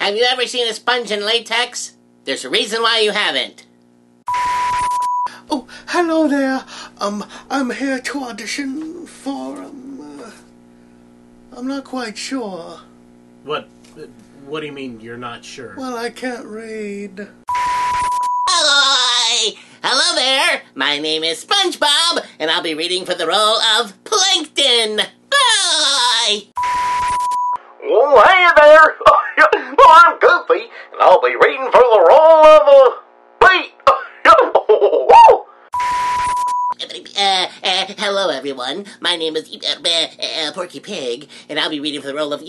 Have you ever seen a sponge in latex? There's a reason why you haven't. Oh, hello there. I'm here to audition for, I'm not quite sure. What do you mean you're not sure? Well, I can't read. Hi! Hello there! My name is SpongeBob, and I'll be reading for the role of Plankton. Bye! Well, hey there! Well, I'm Goofy, and I'll be reading for the role of, Pete! Hello everyone. My name is Porky Pig, and I'll be reading for the role of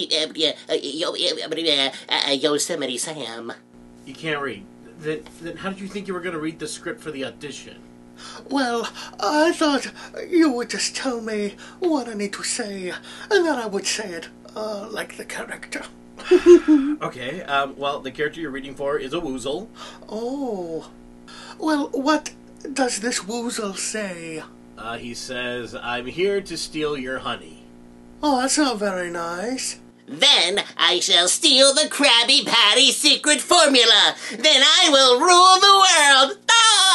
Yosemite Sam. You can't read. Then how did you think you were going to read the script for the audition? Well, I thought you would just tell me what I need to say, and then I would say it, like the character. Okay, well, the character you're reading for is a woozle. Oh. Well, what does this woozle say? He says, I'm here to steal your honey. Oh, that's not very nice. Then I shall steal the Krabby Patty secret formula. Then I will rule the world.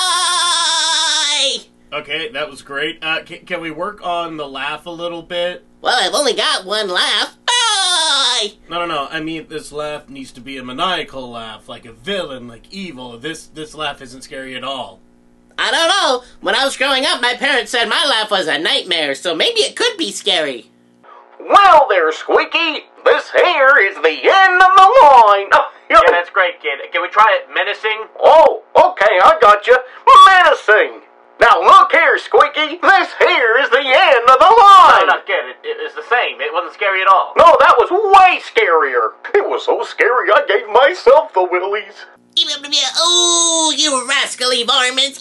Bye! Okay, that was great. Can we work on the laugh a little bit? Well, I've only got one laugh. Bye! No. I mean, this laugh needs to be a maniacal laugh, like a villain, like evil. This laugh isn't scary at all. I don't know. When I was growing up, my parents said my laugh was a nightmare, so maybe it could be scary. Well there, Squeaky! This here is the end of the line! Yeah, that's great, kid. Can we try it menacing? Oh, okay, I got you. Menacing! Now look here, Squeaky! This here is the end of the line! No, kid, it's the same. It wasn't scary at all. No, that was way scarier! It was so scary I gave myself the willies! Oh, you rascally varmints!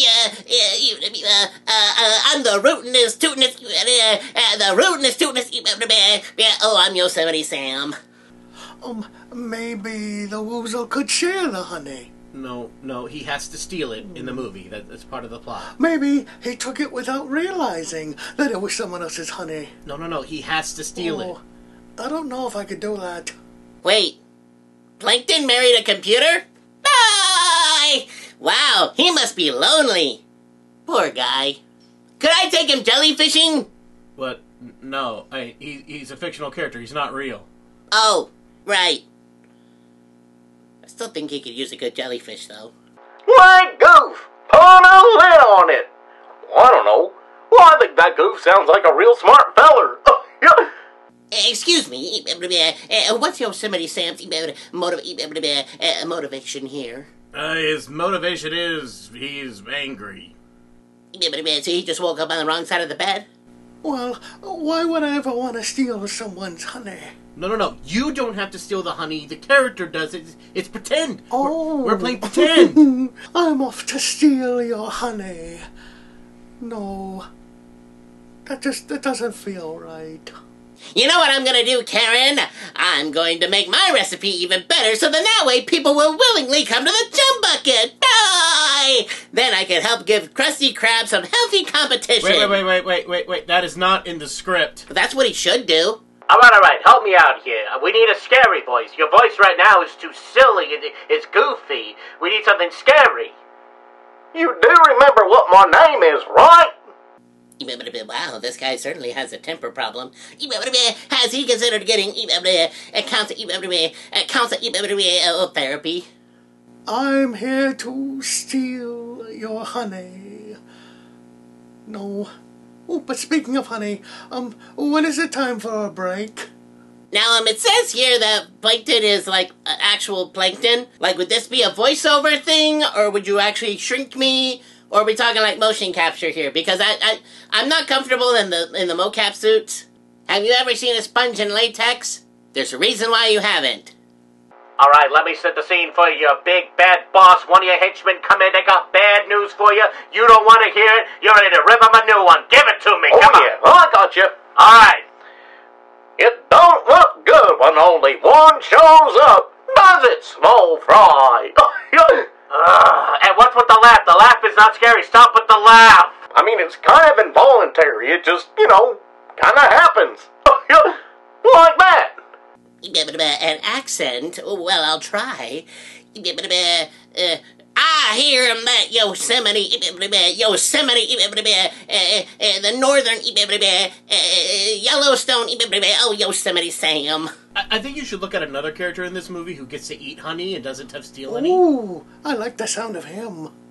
I'm the rootinest, tootinest, the rootinest, tootinest. Oh, I'm Yosemite Sam. Maybe the woozle could share the honey. No, he has to steal it in the movie. That's part of the plot. Maybe he took it without realizing that it was someone else's honey. No, he has to steal it. I don't know if I could do that. Wait, Plankton married a computer? Bye! Wow, he must be lonely. Poor guy. Could I take him jellyfishing? What? No, he's a fictional character. He's not real. Oh, right. I still think he could use a good jellyfish, though. Why, Goof! Put a lid on it! Well, I don't know. Well, I think that Goof sounds like a real smart feller. Excuse me, what's Yosemite Sam's motivation here? His motivation is he's angry. So he just woke up on the wrong side of the bed? Well, why would I ever want to steal someone's honey? No. You don't have to steal the honey. The character does it. It's pretend. Oh. We're playing pretend. I'm off to steal your honey. No. That doesn't feel right. You know what I'm gonna do, Karen? I'm going to make my recipe even better so then that way people will willingly come to the Chum Bucket. Bye! Then I can help give Krusty Krab some healthy competition. Wait. That is not in the script. But that's what he should do. All right. Help me out here. We need a scary voice. Your voice right now is too silly. It's goofy. We need something scary. You do remember what my name is, right? Wow, this guy certainly has a temper problem. Has he considered getting counseling therapy? I'm here to steal your honey. No. Oh, but speaking of honey, when is it time for a break? Now, it says here that Plankton is like actual plankton. Like, would this be a voiceover thing, or would you actually shrink me? Or are we talking like motion capture here? Because I'm not comfortable in the mocap suits. Have you ever seen a sponge in latex? There's a reason why you haven't. All right, let me set the scene for you. Big bad boss, one of your henchmen come in. They got bad news for you. You don't want to hear it. You're ready to rip them a new one. Give it to me. Come on. Yeah. I got you. All right. It don't look good when only one shows up, does it, small fry? And what's with the laugh? The laugh is not scary. Stop with the laugh. I mean, it's kind of involuntary. It just, kind of happens. Like that. an accent. Oh, well, I'll try. I hear him that Yosemite, the northern Yellowstone, oh, Yosemite Sam. I think you should look at another character in this movie who gets to eat honey and doesn't have to steal any. Ooh, I like the sound of him.